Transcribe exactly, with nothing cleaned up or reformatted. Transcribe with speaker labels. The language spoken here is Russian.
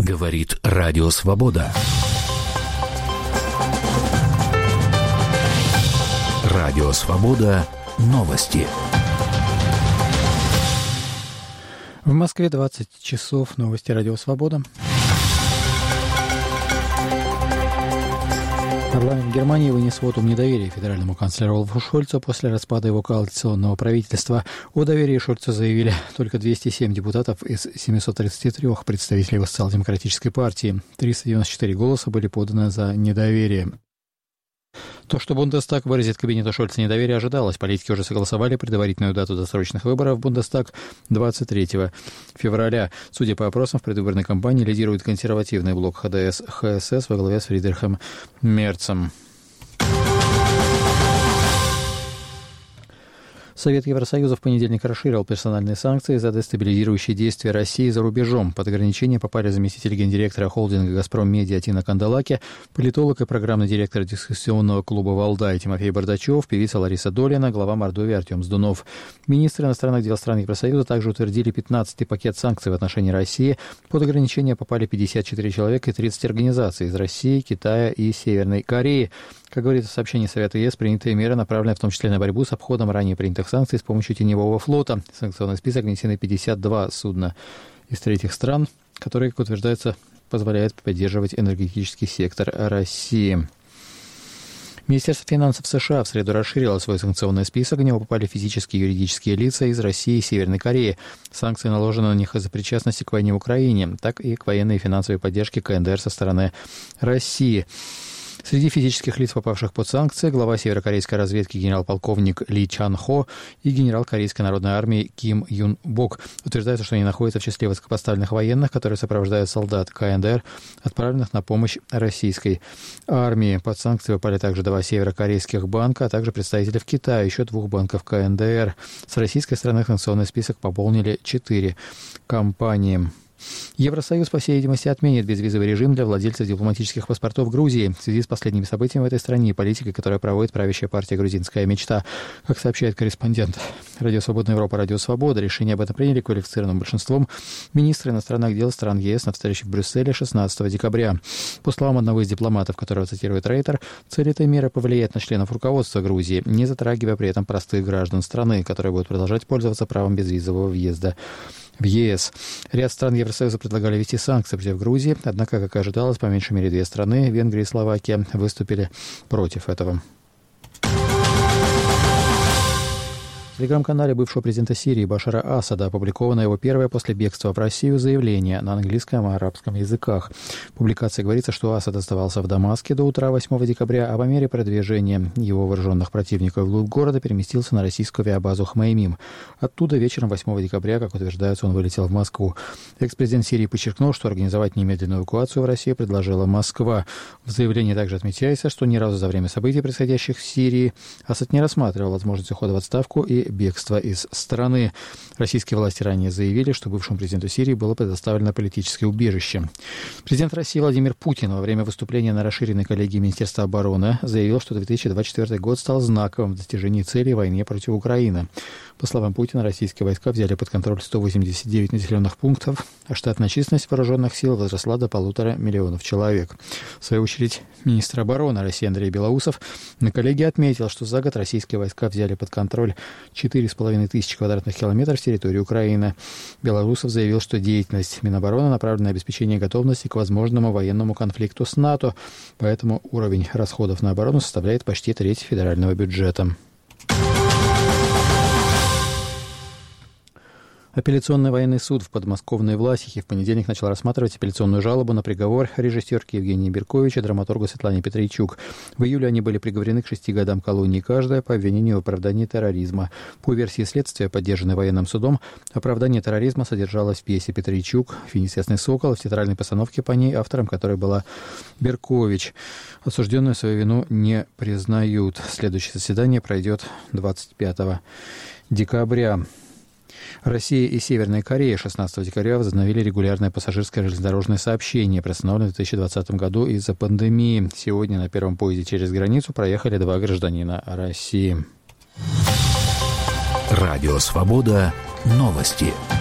Speaker 1: Говорит Радио Свобода. Радио Свобода. Новости.
Speaker 2: В Москве двадцать часов. Новости Радио Свобода. Парламент Германии вынес вотум недоверия федеральному канцлеру Олафу Шольцу после распада его коалиционного правительства. О доверии Шольцу заявили только двести семь депутатов из семисот тридцати трёх представителей его социал-демократической партии. триста девяносто четыре голоса были поданы за недоверие. То, что Бундестаг выразит кабинету Шольца недоверие, ожидалось. Политики уже согласовали предварительную дату досрочных выборов в Бундестаг двадцать третьего февраля. Судя по опросам, в предвыборной кампании лидирует консервативный блок ХДС-ХСС во главе с Фридрихом Мерцем. Совет Евросоюза в понедельник расширил персональные санкции за дестабилизирующие действия России за рубежом. Под ограничения попали заместитель гендиректора холдинга «Газпром Медиа» Тина Канделаки, политолог и программный директор дискуссионного клуба «Валдай» Тимофей Бардачев, певица Лариса Долина, глава Мордовии Артем Сдунов. Министры иностранных дел стран Евросоюза также утвердили пятнадцатый пакет санкций в отношении России. Под ограничения попали пятьдесят четыре человека и тридцать организаций из России, Китая и Северной Кореи. Как говорится в сообщении Совета ЕС, принятые меры направлены в том числе на борьбу с обходом ранее принятых санкций с помощью теневого флота. В санкционный список внесены пятьдесят два судна из третьих стран, которые, как утверждается, позволяют поддерживать энергетический сектор России. Министерство финансов США в среду расширило свой санкционный список. В него попали физические и юридические лица из России и Северной Кореи. Санкции наложены на них из-за причастности к войне в Украине, так и к военной и финансовой поддержке КНДР со стороны России. Среди физических лиц, попавших под санкции, глава северокорейской разведки генерал-полковник Ли Чан Хо и генерал Корейской народной армии Ким Юн Бок. Утверждается, что они находятся в числе высокопоставленных военных, которые сопровождают солдат КНДР, отправленных на помощь российской армии. Под санкции попали также два северокорейских банка, а также представители в Китае, еще двух банков КНДР. С российской стороны санкционный список пополнили четыре компании. Евросоюз, по всей видимости, отменит безвизовый режим для владельцев дипломатических паспортов Грузии в связи с последними событиями в этой стране и политикой, которую проводит правящая партия «Грузинская мечта». Как сообщает корреспондент Радио Свободная Европа, Радио Свобода, решение об этом приняли квалифицированным большинством министры иностранных дел стран ЕС на встрече в Брюсселе шестнадцатого декабря. По словам одного из дипломатов, которого цитирует Рейтер, цель этой меры повлияет на членов руководства Грузии, не затрагивая при этом простых граждан страны, которые будут продолжать пользоваться правом безвизового въезда в ЕС. Ряд стран Евросоюза предлагали ввести санкции против Грузии, однако, как ожидалось, по меньшей мере две страны, Венгрия и Словакия, выступили против этого. В телеграм-канале бывшего президента Сирии Башара Асада опубликовано его первое после бегства в Россию заявление на английском и арабском языках. В публикации говорится, что Асад оставался в Дамаске до утра восьмого декабря, а по мере продвижения его вооруженных противников вглубь города переместился на российскую авиабазу Хмеймим. Оттуда вечером восьмого декабря, как утверждается, он вылетел в Москву. Экс-президент Сирии подчеркнул, что организовать немедленную эвакуацию в Россию предложила Москва. В заявлении также отмечается, что ни разу за время событий, происходящих в Сирии, Асад не рассматривал возможность ухода в отставку и бегства из страны. Российские власти ранее заявили, что бывшему президенту Сирии было предоставлено политическое убежище. Президент России Владимир Путин во время выступления на расширенной коллегии Министерства обороны заявил, что две тысячи двадцать четвёртый год стал знаковым в достижении целей в войне против Украины. По словам Путина, российские войска взяли под контроль сто восемьдесят девять населенных пунктов, а штатная численность вооруженных сил возросла до полутора миллионов человек. В свою очередь, министр обороны России Андрей Белоусов на коллегии отметил, что за год российские войска взяли под контроль четыре с половиной тысячи квадратных километров территории Украины. Белоусов заявил, что деятельность Минобороны направлена на обеспечение готовности к возможному военному конфликту с НАТО, поэтому уровень расходов на оборону составляет почти треть федерального бюджета. Апелляционный военный суд в подмосковной Власихе в понедельник начал рассматривать апелляционную жалобу на приговор режиссерки Евгении Беркович и драматургу Светлане Петрийчук. В июле они были приговорены к шести годам колонии каждая по обвинению в оправдании терроризма. По версии следствия, поддержанной военным судом, оправдание терроризма содержалось в пьесе Петрийчук «Фиnis ясный сокол», в театральной постановке по ней, автором которой была Беркович. Осужденную свою вину не признают. Следующее заседание пройдет двадцать пятого декабря. Россия и Северная Корея шестнадцатого декабря возобновили регулярное пассажирское железнодорожное сообщение, приостановленное в две тысячи двадцатом году из-за пандемии. Сегодня на первом поезде через границу проехали два гражданина России.
Speaker 1: Радио Свобода. Новости.